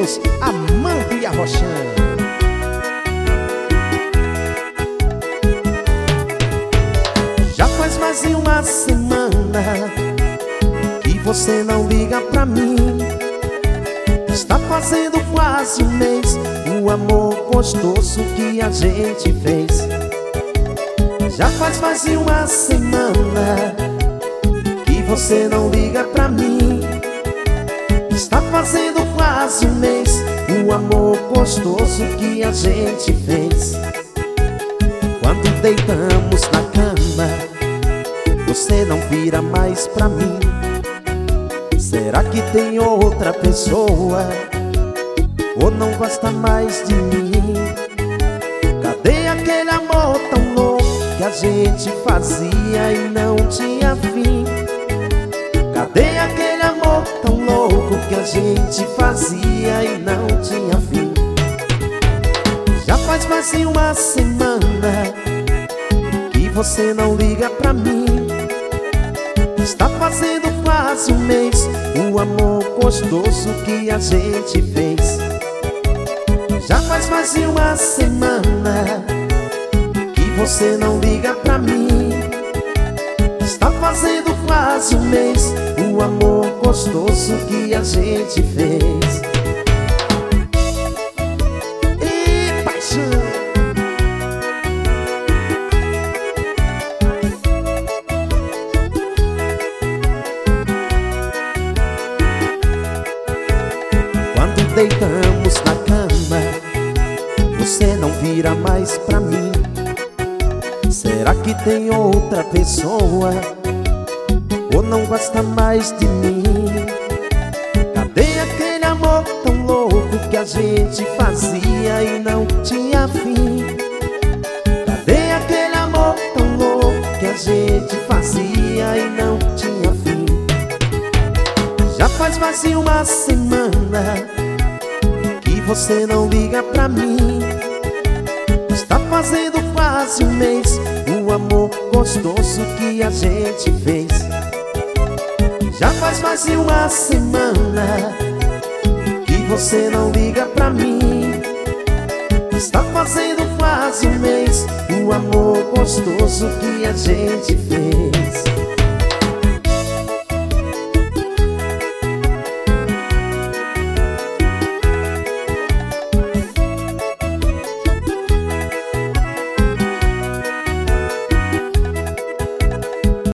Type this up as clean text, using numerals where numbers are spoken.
meninos Amando e Arrochando. Já faz mais de uma semana que você não liga pra mim. Está fazendo quase um mês o amor gostoso que a gente fez. Já faz mais de uma semana que você não liga pra mim. Está fazendo quase um mês o amor gostoso que a gente fez. Quando deitamos na cama, você não vira mais pra mim. Será que tem outra pessoa ou não gosta mais de mim? Cadê aquele amor tão louco que a gente fazia e não tinha fim? Cadê aquele amor tão louco que a gente fazia e não tinha fim? Já faz mais de uma semana que você não liga pra mim. Está fazendo quase um mês o amor gostoso que a gente fez. Já faz mais de uma semana que você não liga pra mim. Está fazendo quase um mês o amor gostoso que a gente fez. E paixão! Quando deitamos na cama, você não vira mais pra mim. Será que tem outra pessoa ou não gosta mais de mim? Cadê aquele amor tão louco que a gente fazia e não tinha fim? Cadê aquele amor tão louco que a gente fazia e não tinha fim? Já faz mais de uma semana que você não liga pra mim. Está fazendo quase um mês o amor gostoso que a gente fez. Já faz mais de uma semana que você não liga pra mim. Está fazendo quase um mês o amor gostoso que a gente fez.